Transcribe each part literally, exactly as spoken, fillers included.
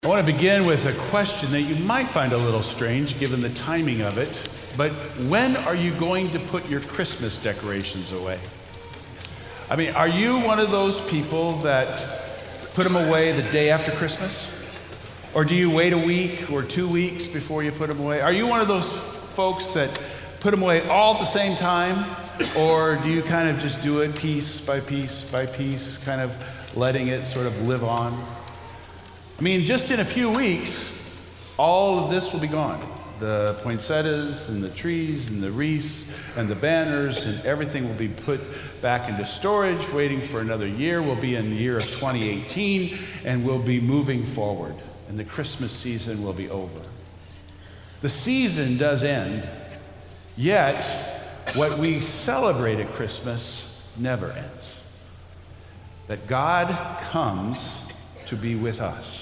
I want to begin with a question that you might find a little strange given the timing of it, but when are you going to put your Christmas decorations away? I mean, are you one of those people that put them away the day after Christmas? Or do you wait a week or two weeks before you put them away? Are you one of those folks that put them away all at the same time? Or do you kind of just do it piece by piece by piece, kind of letting it sort of live on? I mean, just in a few weeks, all of this will be gone. The poinsettias and the trees and the wreaths and the banners and everything will be put back into storage, waiting for another year. We'll be in the year of twenty eighteen, and we'll be moving forward, and the Christmas season will be over. The season does end, yet what we celebrate at Christmas never ends. That God comes to be with us,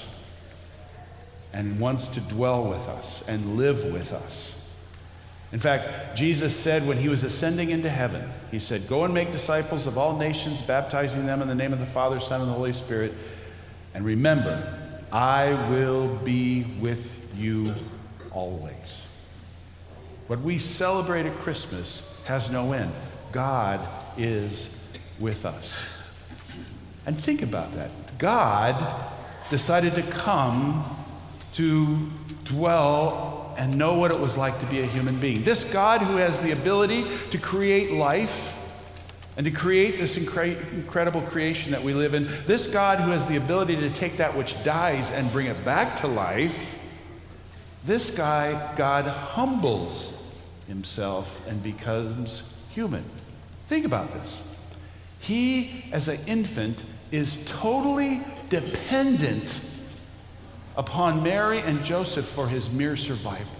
and wants to dwell with us and live with us. In fact, Jesus said when he was ascending into heaven, he said, "Go and make disciples of all nations, baptizing them in the name of the Father, Son, and the Holy Spirit. And remember, I will be with you always." What we celebrate at Christmas has no end. God is with us. And think about that. God decided to come to dwell and know what it was like to be a human being. This God who has the ability to create life and to create this incre- incredible creation that we live in, this God who has the ability to take that which dies and bring it back to life, this guy, God humbles himself and becomes human. Think about this. He, as an infant, is totally dependent upon Mary and Joseph for his mere survival.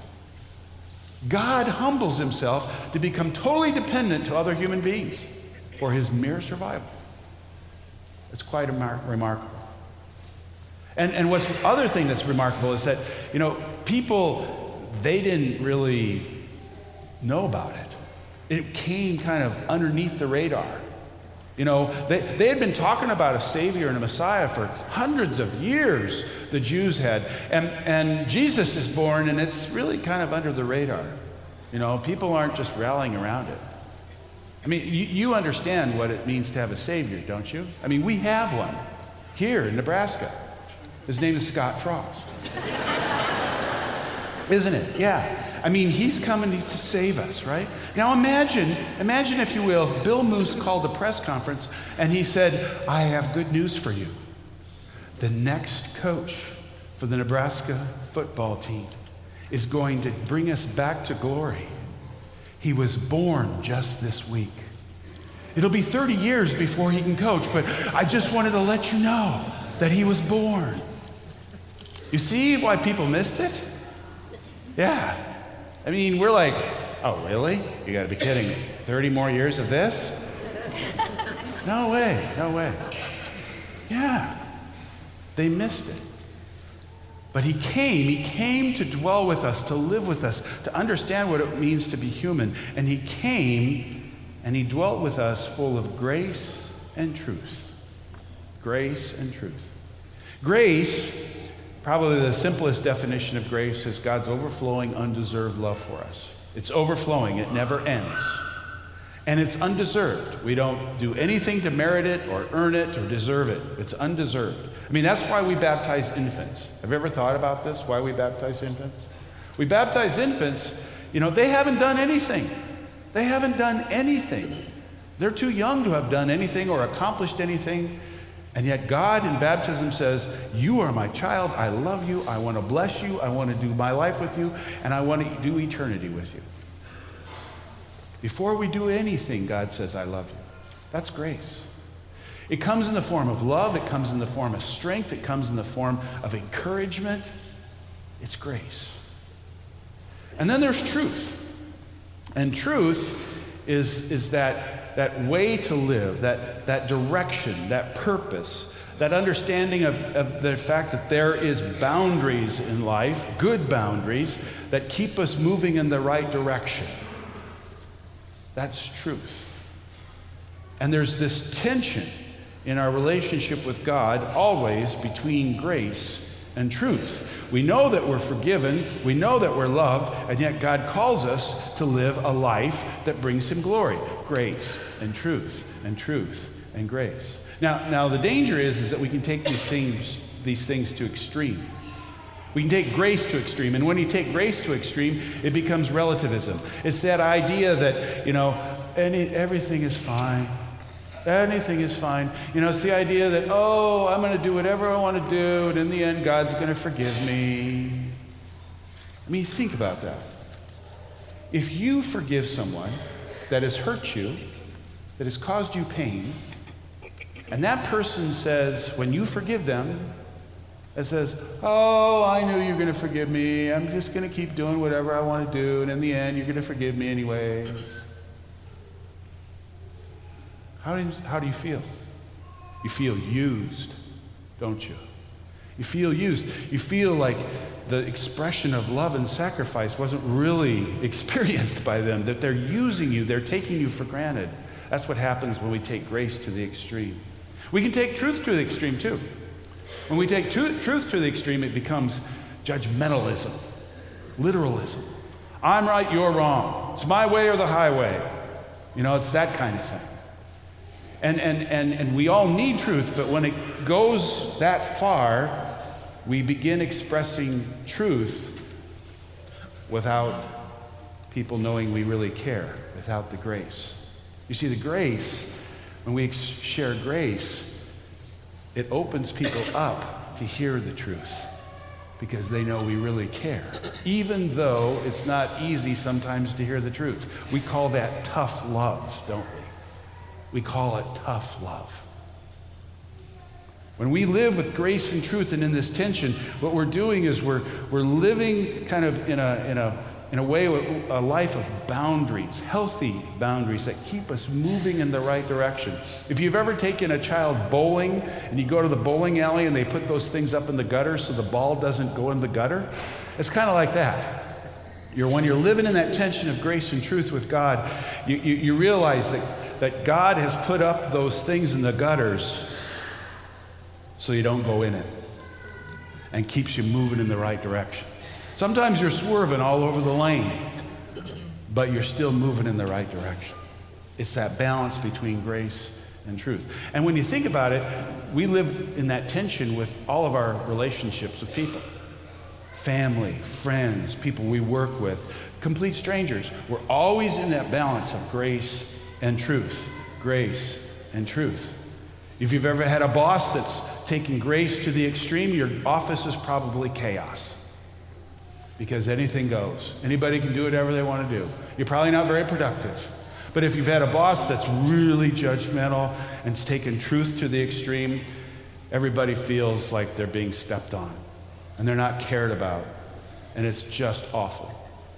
God humbles himself to become totally dependent to other human beings for his mere survival. It's quite remar- remarkable. And, and what's the other thing that's remarkable is that, you know, people, they didn't really know about it. It came kind of underneath the radar. You know, they, they had been talking about a Savior and a Messiah for hundreds of years, the Jews had. And, and Jesus is born, and it's really kind of under the radar. You know, people aren't just rallying around it. I mean, you, you understand what it means to have a Savior, don't you? I mean, we have one here in Nebraska. His name is Scott Frost. Isn't it? Yeah. I mean, he's coming to save us, right? Now imagine, imagine if you will, if Bill Moose called a press conference and he said, "I have good news for you. The next coach for the Nebraska football team is going to bring us back to glory. He was born just this week. It'll be thirty years before he can coach, but I just wanted to let you know that he was born." You see why people missed it? Yeah. I mean, we're like, "Oh, really? You got to be kidding me. thirty more years of this? No way, no way." Yeah, they missed it. But he came, he came to dwell with us, to live with us, to understand what it means to be human. And he came and he dwelt with us full of grace and truth. Grace and truth. Grace, probably the simplest definition of grace, is God's overflowing, undeserved love for us. It's overflowing. It never ends. And it's undeserved. We don't do anything to merit it or earn it or deserve it. It's undeserved. I mean, that's why we baptize infants. Have you ever thought about this, why we baptize infants? We baptize infants, you know, they haven't done anything. They haven't done anything. They're too young to have done anything or accomplished anything. And yet God in baptism says, "You are my child. I love you. I want to bless you. I want to do my life with you. And I want to do eternity with you." Before we do anything, God says, "I love you." That's grace. It comes in the form of love. It comes in the form of strength. It comes in the form of encouragement. It's grace. And then there's truth. And truth is, is that that way to live, that, that direction, that purpose, that understanding of, of the fact that there is boundaries in life, good boundaries, that keep us moving in the right direction. That's truth. And there's this tension in our relationship with God always between grace and truth. We know that we're forgiven, we know that we're loved, and yet God calls us to live a life that brings him glory. Grace and truth and truth and grace. Now, now the danger is, is that we can take these things, these things to extreme. We can take grace to extreme, and when you take grace to extreme, it becomes relativism. It's that idea that, you know, any, everything is fine. Anything is fine. You know, it's the idea that, oh, I'm going to do whatever I want to do, and in the end, God's going to forgive me. I mean, think about that. If you forgive someone that has hurt you, that has caused you pain, and that person says, when you forgive them, it says, oh, I knew you were going to forgive me. I'm just going to keep doing whatever I want to do, and in the end, you're going to forgive me anyways. How do you, how do you feel? You feel used, don't you? You feel used. You feel like the expression of love and sacrifice wasn't really experienced by them, that they're using you, they're taking you for granted. That's what happens when we take grace to the extreme. We can take truth to the extreme, too. When we take truth to the extreme, it becomes judgmentalism, literalism. I'm right, you're wrong. It's my way or the highway. You know, it's that kind of thing. And, and, and, and we all need truth, but when it goes that far, we begin expressing truth without people knowing we really care, without the grace. You see, the grace, when we ex- share grace, it opens people up to hear the truth because they know we really care, even though it's not easy sometimes to hear the truth. We call that tough love, don't we? We call it tough love. When we live with grace and truth and in this tension, what we're doing is we're, we're living kind of in a, in a, in a way, a life of boundaries, healthy boundaries that keep us moving in the right direction. If you've ever taken a child bowling and you go to the bowling alley and they put those things up in the gutter so the ball doesn't go in the gutter, it's kind of like that. You're, when you're living in that tension of grace and truth with God, you, you, you realize that, that God has put up those things in the gutters so you don't go in it and keeps you moving in the right direction. Sometimes you're swerving all over the lane, but you're still moving in the right direction. It's that balance between grace and truth. And when you think about it, we live in that tension with all of our relationships with people. Family, friends, people we work with, complete strangers. We're always in that balance of grace and truth. Grace and truth. If you've ever had a boss that's taking grace to the extreme, your office is probably chaos. Because anything goes. Anybody can do whatever they want to do. You're probably not very productive. But if you've had a boss that's really judgmental and it's taken truth to the extreme, everybody feels like they're being stepped on and they're not cared about. And it's just awful.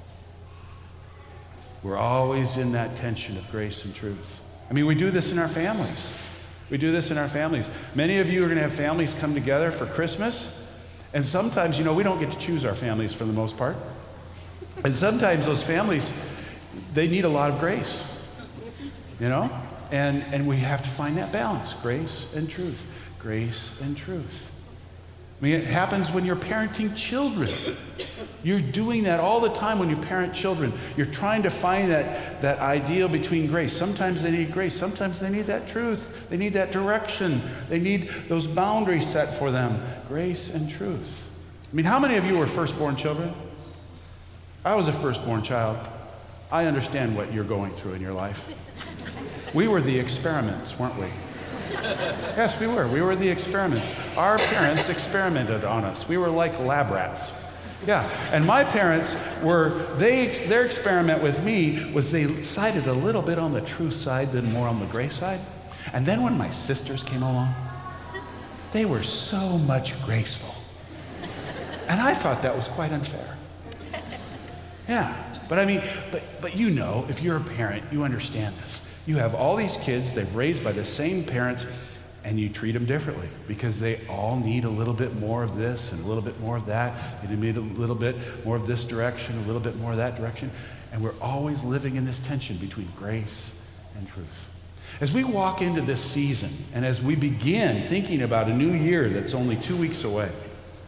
We're always in that tension of grace and truth. I mean, we do this in our families. We do this in our families. Many of you are going to have families come together for Christmas. And sometimes, you know, we don't get to choose our families for the most part. And sometimes those families, they need a lot of grace, you know? And, and we have to find that balance, grace and truth, grace and truth. I mean, it happens when you're parenting children. You're doing that all the time when you parent children. You're trying to find that, that ideal between grace. Sometimes they need grace. Sometimes they need that truth. They need that direction. They need those boundaries set for them. Grace and truth. I mean, how many of you were firstborn children? I was a firstborn child. I understand what you're going through in your life. We were the experiments, weren't we? Yes, we were. We were the experiments. Our parents experimented on us. We were like lab rats. Yeah, and my parents were, they their experiment with me was they sided a little bit on the truth side, then more on the grace side. And then when my sisters came along, they were so much graceful. And I thought that was quite unfair. Yeah, but I mean, but, but you know, if you're a parent, you understand this. You have all these kids, they've raised by the same parents, and you treat them differently because they all need a little bit more of this and a little bit more of that. They need a little bit more of this direction, a little bit more of that direction. And we're always living in this tension between grace and truth. As we walk into this season and as we begin thinking about a new year that's only two weeks away,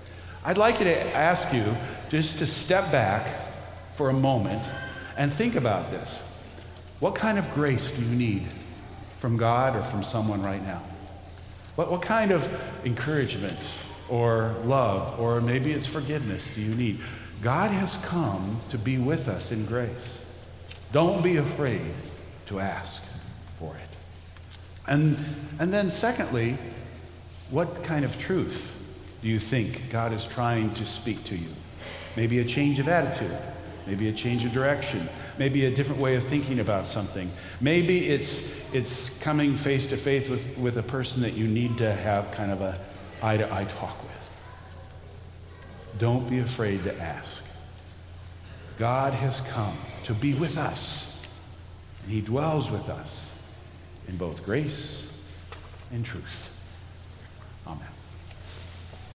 I'd like you to ask you just to step back for a moment and think about this. What kind of grace do you need from God or from someone right now? What, what kind of encouragement or love or maybe it's forgiveness do you need? God has come to be with us in grace. Don't be afraid to ask for it. And, and then secondly, what kind of truth do you think God is trying to speak to you? Maybe a change of attitude, maybe a change of direction, maybe a different way of thinking about something. Maybe it's it's coming face to face with, with a person that you need to have kind of a eye-to-eye talk with. Don't be afraid to ask. God has come to be with us, and he dwells with us in both grace and truth. Amen.